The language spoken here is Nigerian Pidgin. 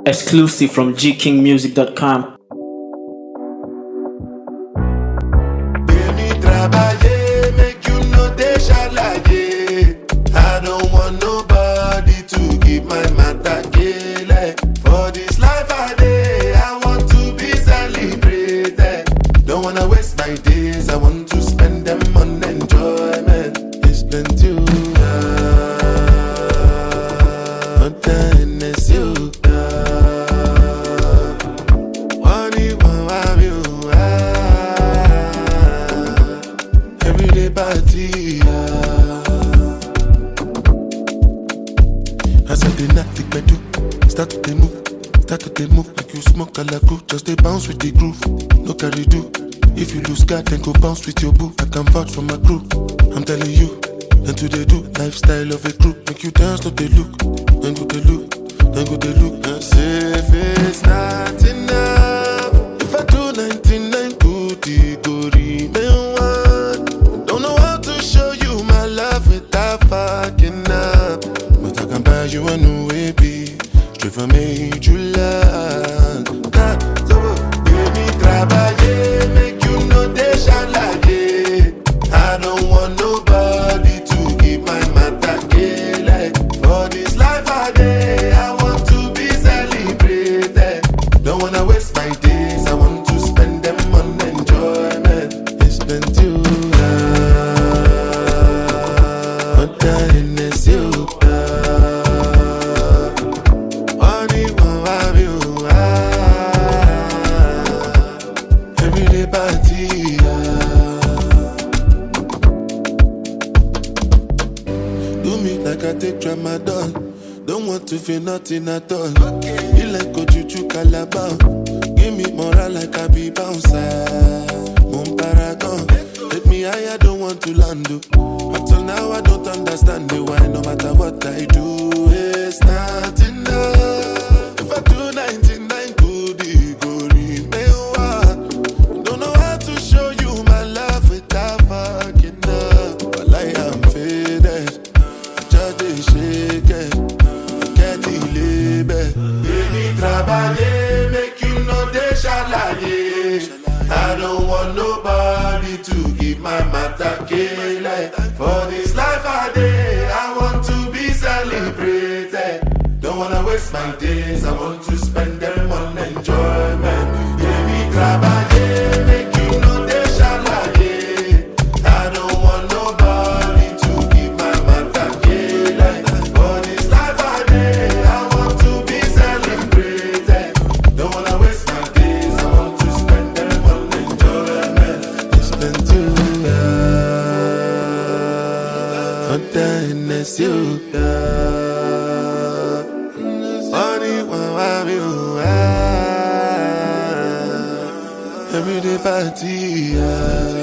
Exclusive from gkingmusic.com. Trabalhei, make you know they shalaye. I don't want nobody to give my matter kele. For this life I day, I want to be celebrated. Don't wanna waste my days, I want to spend them on enjoyment. It's plenty but then it's you. Party, as I did not think I do. Start to move, like you smoke a la crew. Just they bounce with the groove, no carry do. If you lose God, then go bounce with your boo. I can vouch for my crew, I'm telling you. Then to they do, lifestyle of a crew. Make you dance, not they look, then go they look, then go they look. And say if it's not enough, if I do 99 good, it go remain one. Without fucking up, but I can buy you a new baby, straight from major land. Baby, trabalhei, make you know they shalaye. I don't want nobody to give my matter kele. For this life I day, I want to be celebrated. Don't wanna waste my days, I want to spend them on enjoyment. It's plenty. I take Tramadol, don't want to feel nothing at all. Be like Ojuju Calabar, give me moral like I be bouncer. Mon paragon, take me higher, don't want to land. Until now I don't understand the why. No matter what I do, it's not enough. If I do 99 good, it go remain one. Don't know how to show you my love without fucking up. But I am faded. Baby, trabalhei, make you know they shalaye. I don't want nobody to give my matter kele. For this life I day, I want to be celebrated. Don't wanna waste my days, I want to spend them on enjoyment. Baby, trabalhei, make you know they shalaye. I don't want nobody to give my matter kele. For this life I day, I want to be celebrated. Don't wanna waste my days, I want to spend them on enjoyment. It's been too hot and it's you. Everyday party,